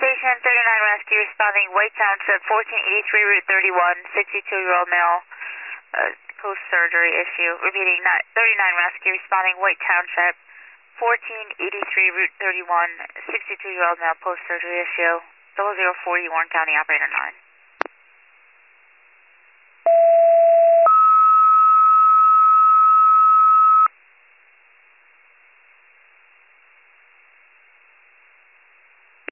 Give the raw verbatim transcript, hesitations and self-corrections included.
Station thirty-nine Rescue responding, White Township, fourteen eighty-three Route thirty-one, sixty-two-year-old male, uh, post-surgery issue. Repeating, thirty-nine Rescue responding, White Township, fourteen eighty-three Route thirty-one, sixty-two-year-old male, post-surgery issue. zero zero four zero, Warren County, operator nine.